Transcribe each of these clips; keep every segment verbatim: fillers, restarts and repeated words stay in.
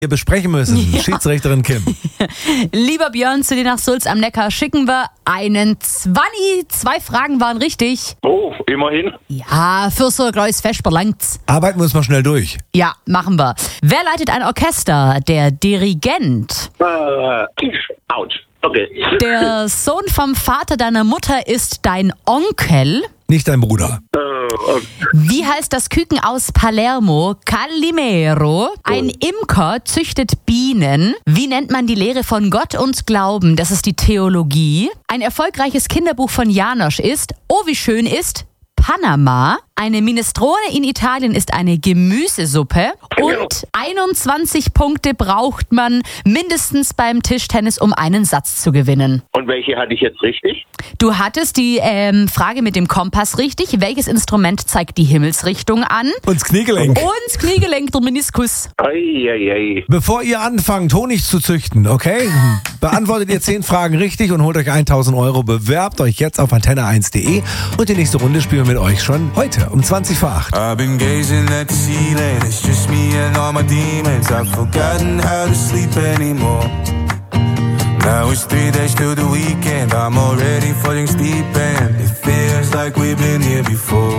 wir besprechen müssen. Ja. Schiedsrichterin Kim. Lieber Björn, zu dir nach Sulz am Neckar schicken wir einen Zwanni. Zwei Fragen waren richtig. Oh, immerhin. Ja, für so ein kleines Vesper langt's. Arbeiten wir uns mal schnell durch. Ja, machen wir. Wer leitet ein Orchester? Der Dirigent. Äh, ouch. Okay. Der Sohn vom Vater deiner Mutter ist dein Onkel. Nicht dein Bruder. Äh, okay. Wie heißt das Küken aus Palermo? Calimero. Ein Imker züchtet Bienen. Wie nennt man die Lehre von Gott und Glauben? Das ist die Theologie. Ein erfolgreiches Kinderbuch von Janosch ist Oh, wie schön ist Panama. Eine Minestrone in Italien ist eine Gemüsesuppe. Und einundzwanzig Punkte braucht man mindestens beim Tischtennis, um einen Satz zu gewinnen. Und welche hatte ich jetzt richtig? Du hattest die ähm, Frage mit dem Kompass richtig. Welches Instrument zeigt die Himmelsrichtung an? Und das Kniegelenk. Und das Kniegelenk, der Meniskus. Eieiei. Bevor ihr anfangt, Honig zu züchten, okay? Beantwortet ihr zehn Fragen richtig und holt euch tausend Euro. Bewerbt euch jetzt auf antenne eins punkt de und die nächste Runde spielen wir mit euch schon heute um zwanzig vor acht. I've been gazing at the ceiling, it's just me and all my demons. I've forgotten how to sleep anymore. Now it's three days till the weekend, I'm already falling deep and it feels like we've been here before.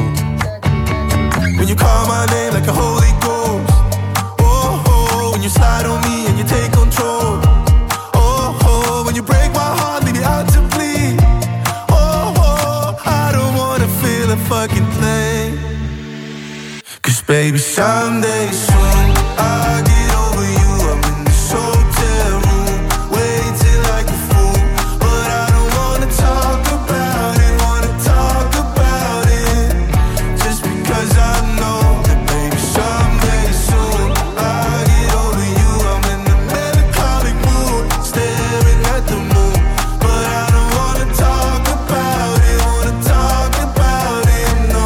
When you call my name like a holy ghost, oh, oh, when you slide on me and you take control, oh, oh, when you break my heart, leave me out to bleed, oh, oh, I don't wanna feel a fucking thing. Cause baby, someday soon I'll get over you. I'm in this hotel room, waiting like a fool, but I don't wanna talk about it, wanna talk about it, just because I know that baby, someday soon I'll get over you. I'm in the melancholic mood, staring at the moon, but I don't wanna talk about it, wanna talk about it, no.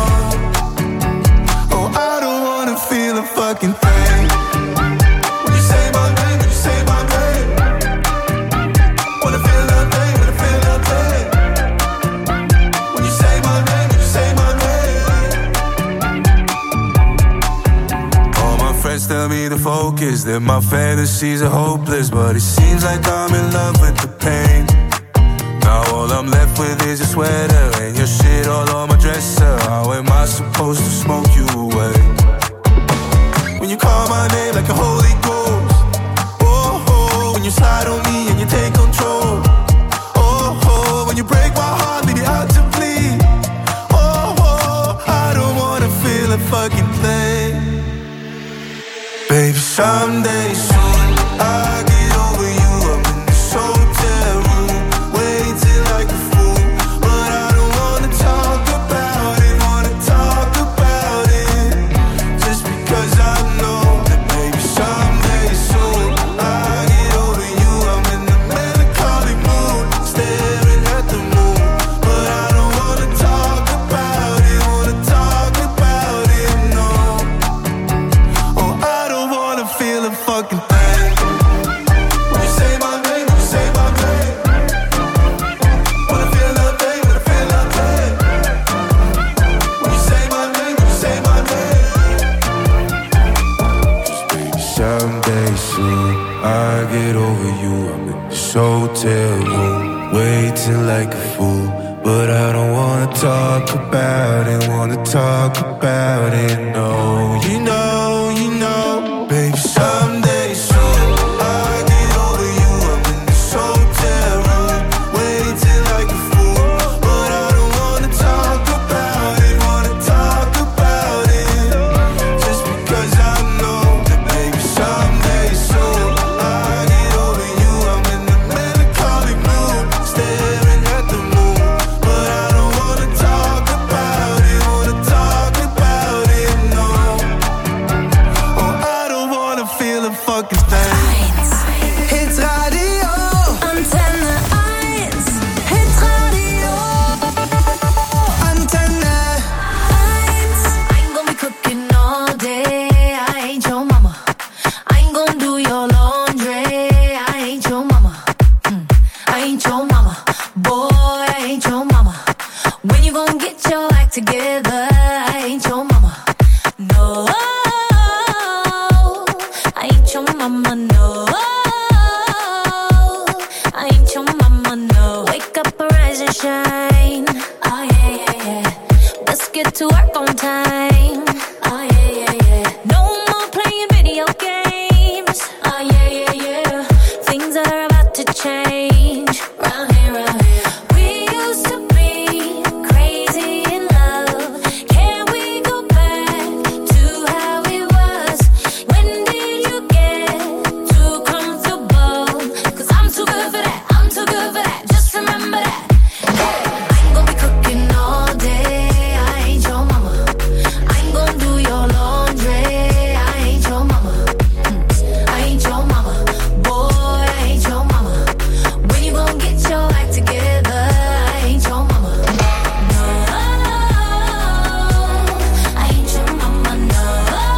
Oh, I don't wanna feel a fucking thing. When you say my name, when you say my name, wanna feel nothing, wanna feel nothing. When you say my name, when you say my name. All my friends tell me to focus, that my fantasies are hopeless, but it seems like I'm in love with the pain. Now all I'm left with is your sweater and your shit all on my dresser. How am I supposed to smoke you away? When you call my name like a holy ghost, oh, oh, when you slide on me and you take control, oh, oh, when you break my heart, leave me out to bleed, oh, oh, I don't wanna feel a fucking thing. Baby, someday soon I'll get over you. I'm in this hotel room, waiting like a fool, but I don't wanna talk about it, wanna talk about it, just because I know that baby, someday soon I'll get over you. I'm in the melancholic mood, staring at the moon, but I don't wanna talk about it, wanna talk about it, no. Oh, I don't wanna feel a fucking thing. When you say my name, when you say my name, wanna feel nothing, wanna feel nothing. When you say my name, when you say my name. Just baby, someday soon I'll get over you. I'm in this hotel room, waiting like a fool, but I don't wanna talk about it, wanna talk about it, no. You know, you know, baby, someday soon I'll get over you. I'm in this hotel room, waiting like a fool, but I don't wanna talk about it, wanna talk about it, just because I know that baby, someday soon I'll get over you. I'm in the melancholic mood, staring at the moon, but I don't wanna talk about it, wanna talk about it, no. Oh, I don't wanna feel a fucking thing. Hits Radio, Antenne eins, Hitradio. Antenne. I ain't gonna be cooking all day. I ain't your mama. I ain't gonna do your laundry. I ain't your mama. Mm. I ain't your mama. Boy, I ain't your mama. When you gonna get your act together? I ain't your mama. No, I ain't your mama. No. no. I ain't your mama, no. Wake up, arise and shine. Oh yeah, yeah, yeah. Let's get to work on time. Oh yeah, yeah, yeah. No more playing video games. Oh yeah, yeah, yeah. Things are about to change. Round here, round here. We used to be crazy in love. Can we go back to how it was? When did you get too comfortable? Cause I'm too good for that. I'm too good for that. Just remember that. Hey, I ain't gonna be cooking all day. I ain't your mama. I ain't gonna do your laundry. I ain't your mama. Mm, I ain't your mama. Boy, I ain't your mama. When you gonna get your act together? I ain't your mama. No, I ain't your mama. No,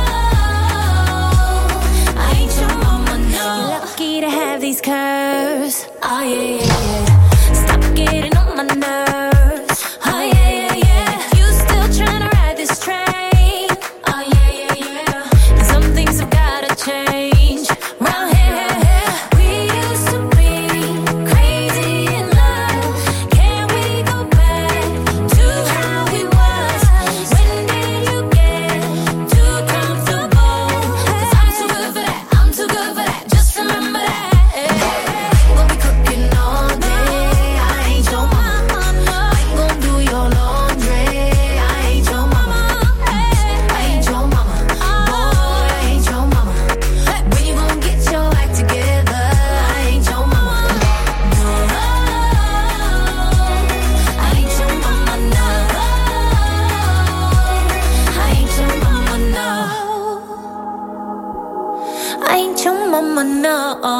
I ain't your mama. No, you're lucky to have these curves. Oh yeah, yeah, yeah. Stop getting on my nerves. Oh yeah, yeah, yeah. You still trying to ride this train? Oh yeah, yeah, yeah. And some things have gotta change. Round here, we used to be crazy in love. Can we go back to how it was? When did you get too comfortable? Cause I'm too good for that. I'm too good for that. Just remember that. We'll be cooking all day. I ain't your mama. I ain't gonna do your laundry. I ain't your mama. I ain't your mama. Boy, I ain't your mama. When you gonna get your act together? I ain't your mama. No, I ain't your mama. No, I ain't your mama. No, I ain't your mama. No.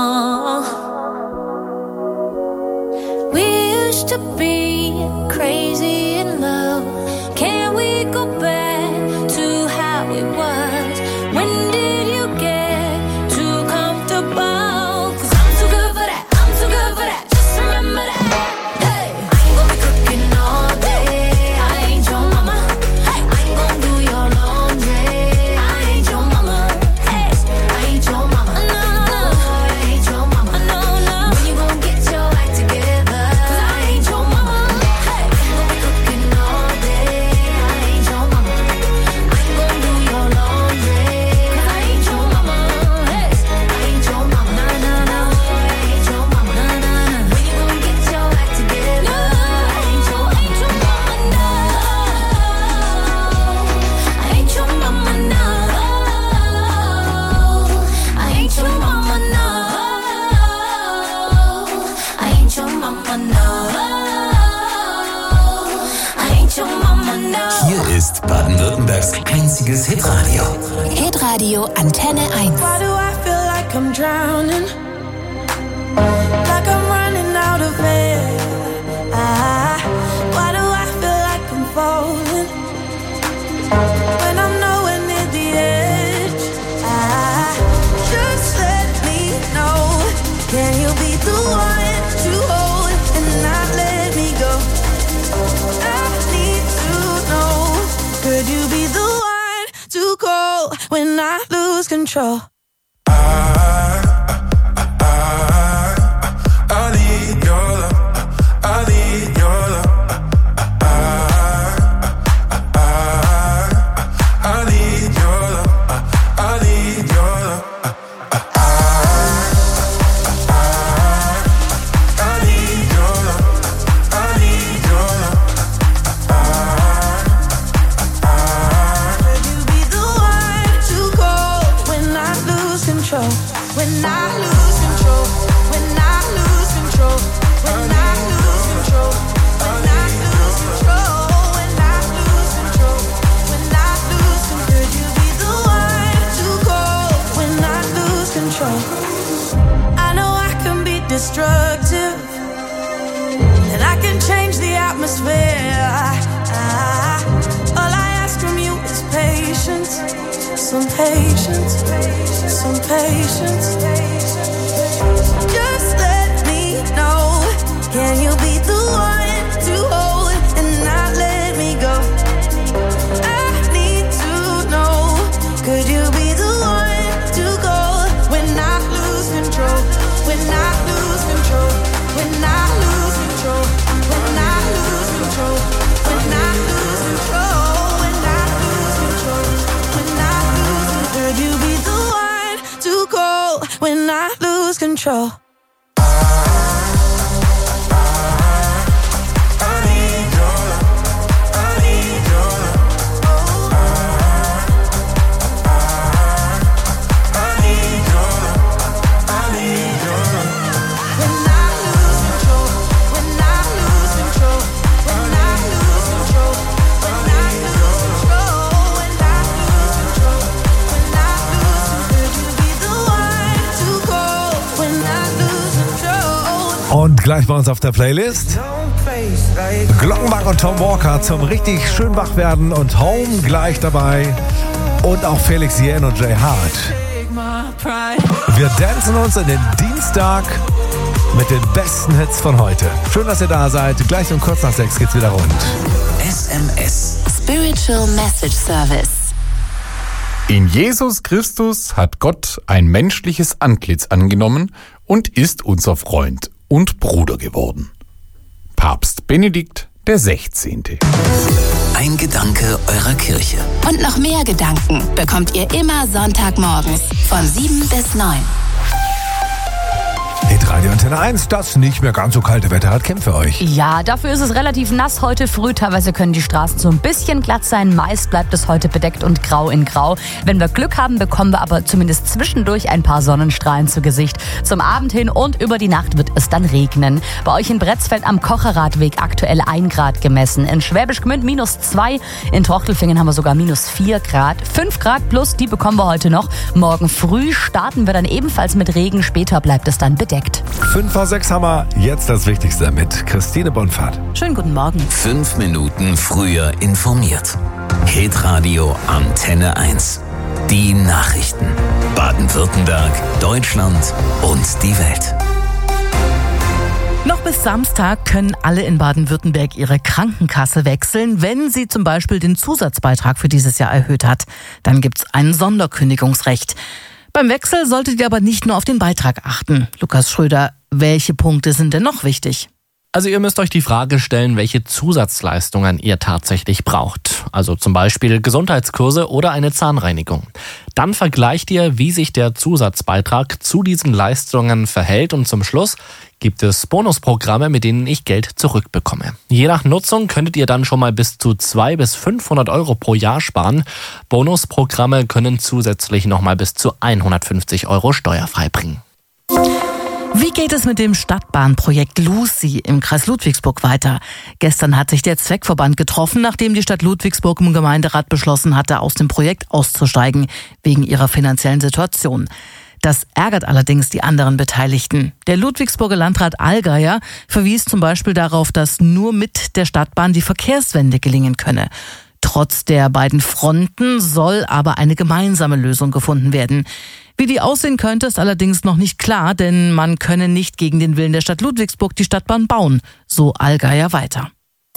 We used to be crazy in love. Can we go back to how it was? When did you get too comfortable? Cause I'm too good for that. I'm too good for that. Just remember that. Hey, I ain't gonna be cooking all day. I ain't your mama. I ain't gonna do your laundry. I ain't your mama. Hey, I ain't your mama. No, no, I ain't your mama. No, no. When you gonna get your act together? Cause I ain't your mama. Hey, I ain't gonna be cooking all day. I ain't your mama. I ain't gonna do your laundry. Cause I ain't your mama. Hey, I ain't your mama. No, no, no. I ain't your mama. No, no, no. When you gonna get your act together? I ain't your, ain't your mama. No, I ain't your mama. No, I ain't your mama. No, I ain't your mama. No, I ain't your mama. No. Hier ist Baden-Württembergs einziges Hitradio. Hitradio Antenne eins. Why do I feel like I'm drowning? Like I'm running out of air. Ah, why do I feel like I'm falling? When I'm nowhere near the edge. Ah, just let me know. Can you be the one to hold and not let me go? I need to know. Could you be the one to call when I lose control? I need your love. I need your love. I need your love. I need your love. I need your love. I need your love. Could you be the one to call when I lose control? When I lose control. When I lose control. When I lose control. When I lose control. When I lose control. When I lose control. Could you be the one to call when I lose control? I know I can be destructive, and I can change the atmosphere. Ah, all I ask from you is patience, some patience, some patience. Just let me know. Can you be the one to hold and not let me go? I need to know. Could you be the one to go when I lose when I lose control. Und gleich bei uns auf der Playlist Glockenbach und Tom Walker zum richtig schön wach werden und Home gleich dabei. Und auch Felix Jähn und Jay Hart. Wir dancen uns in den Dienstag mit den besten Hits von heute. Schön, dass ihr da seid. Gleich um kurz nach sechs geht's wieder rund. S M S. Spiritual Message Service. In Jesus Christus hat Gott ein menschliches Antlitz angenommen und ist unser Freund und Bruder geworden. Papst Benedikt der Sechzehnte. Ein Gedanke eurer Kirche. Und noch mehr Gedanken bekommt ihr immer Sonntagmorgens von sieben bis neun. Hitradio Antenne eins, das nicht mehr ganz so kalte Wetter hat Camp für euch. Ja, dafür ist es relativ nass heute früh. Teilweise können die Straßen so ein bisschen glatt sein. Meist bleibt es heute bedeckt und grau in grau. Wenn wir Glück haben, bekommen wir aber zumindest zwischendurch ein paar Sonnenstrahlen zu Gesicht. Zum Abend hin und über die Nacht wird es dann regnen. Bei euch in Bretzfeld am Kocherradweg aktuell ein Grad gemessen. In Schwäbisch Gmünd minus zwei. In Trochtelfingen haben wir sogar minus vier Grad. fünf Grad plus, die bekommen wir heute noch. Morgen früh starten wir dann ebenfalls mit Regen. Später bleibt es dann bedeckt. fünf vor sechs haben wir jetzt das Wichtigste mit Christine Bonfahrt. Schönen guten Morgen. Fünf Minuten früher informiert. Hitradio Antenne eins. Die Nachrichten. Baden-Württemberg, Deutschland und die Welt. Noch bis Samstag können alle in Baden-Württemberg ihre Krankenkasse wechseln, wenn sie zum Beispiel den Zusatzbeitrag für dieses Jahr erhöht hat. Dann gibt's ein Sonderkündigungsrecht. Beim Wechsel solltet ihr aber nicht nur auf den Beitrag achten. Lukas Schröder, welche Punkte sind denn noch wichtig? Also ihr müsst euch die Frage stellen, welche Zusatzleistungen ihr tatsächlich braucht. Also zum Beispiel Gesundheitskurse oder eine Zahnreinigung. Dann vergleicht ihr, wie sich der Zusatzbeitrag zu diesen Leistungen verhält und zum Schluss gibt es Bonusprogramme, mit denen ich Geld zurückbekomme. Je nach Nutzung könntet ihr dann schon mal bis zu zweihundert bis fünfhundert Euro pro Jahr sparen. Bonusprogramme können zusätzlich nochmal bis zu hundertfünfzig Euro steuerfrei bringen. Wie geht es mit dem Stadtbahnprojekt Lucy im Kreis Ludwigsburg weiter? Gestern hat sich der Zweckverband getroffen, nachdem die Stadt Ludwigsburg im Gemeinderat beschlossen hatte, aus dem Projekt auszusteigen, wegen ihrer finanziellen Situation. Das ärgert allerdings die anderen Beteiligten. Der Ludwigsburger Landrat Allgeier verwies zum Beispiel darauf, dass nur mit der Stadtbahn die Verkehrswende gelingen könne. Trotz der beiden Fronten soll aber eine gemeinsame Lösung gefunden werden. Wie die aussehen könnte, ist allerdings noch nicht klar, denn man könne nicht gegen den Willen der Stadt Ludwigsburg die Stadtbahn bauen, so Allgeier weiter.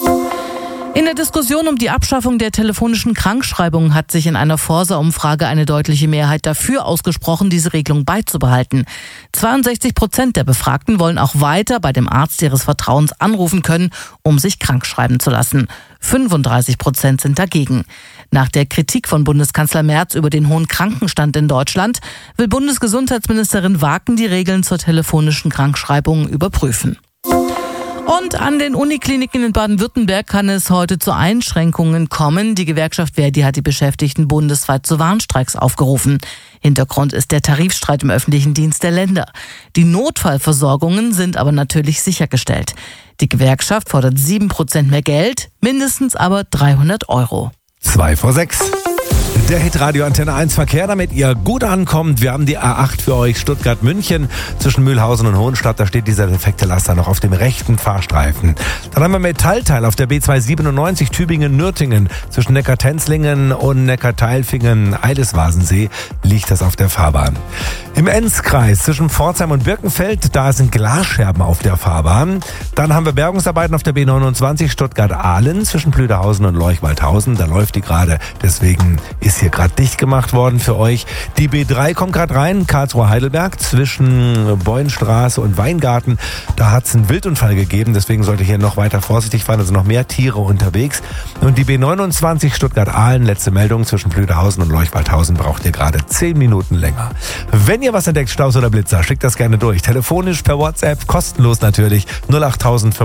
In der Diskussion um die Abschaffung der telefonischen Krankschreibung hat sich in einer Forsa-Umfrage eine deutliche Mehrheit dafür ausgesprochen, diese Regelung beizubehalten. zweiundsechzig Prozent der Befragten wollen auch weiter bei dem Arzt ihres Vertrauens anrufen können, um sich krankschreiben zu lassen. fünfunddreißig Prozent sind dagegen. Nach der Kritik von Bundeskanzler Merz über den hohen Krankenstand in Deutschland will Bundesgesundheitsministerin Waken die Regeln zur telefonischen Krankschreibung überprüfen. Und an den Unikliniken in Baden-Württemberg kann es heute zu Einschränkungen kommen. Die Gewerkschaft Verdi hat die Beschäftigten bundesweit zu Warnstreiks aufgerufen. Hintergrund ist der Tarifstreit im öffentlichen Dienst der Länder. Die Notfallversorgungen sind aber natürlich sichergestellt. Die Gewerkschaft fordert sieben Prozent mehr Geld, mindestens aber dreihundert Euro. Zwei vor sechs. Der Hitradio Antenne eins Verkehr, damit ihr gut ankommt. Wir haben die A acht für euch, Stuttgart-München zwischen Mühlhausen und Hohenstadt. Da steht dieser defekte Laster noch auf dem rechten Fahrstreifen. Dann haben wir Metallteil auf der B zweihundertsiebenundneunzig Tübingen-Nürtingen. Zwischen Neckar-Tenzlingen und Neckar-Teilfingen-Eileswasensee liegt das auf der Fahrbahn. Im Enzkreis zwischen Pforzheim und Birkenfeld, da sind Glasscherben auf der Fahrbahn. Dann haben wir Bergungsarbeiten auf der B neunundzwanzig Stuttgart-Ahlen zwischen Plüderhausen und Leuchwaldhausen. Da läuft die gerade, deswegen ist ist hier gerade dicht gemacht worden für euch. Die B drei kommt gerade rein, Karlsruhe-Heidelberg, zwischen Beuenstraße und Weingarten. Da hat es einen Wildunfall gegeben, deswegen sollte hier noch weiter vorsichtig fahren, also noch mehr Tiere unterwegs. Und die B neunundzwanzig Stuttgart-Ahlen, letzte Meldung, zwischen Blüderhausen und Leuchwaldhausen braucht ihr gerade zehn Minuten länger. Wenn ihr was entdeckt, Staus oder Blitzer, schickt das gerne durch. Telefonisch, per WhatsApp, kostenlos natürlich, null acht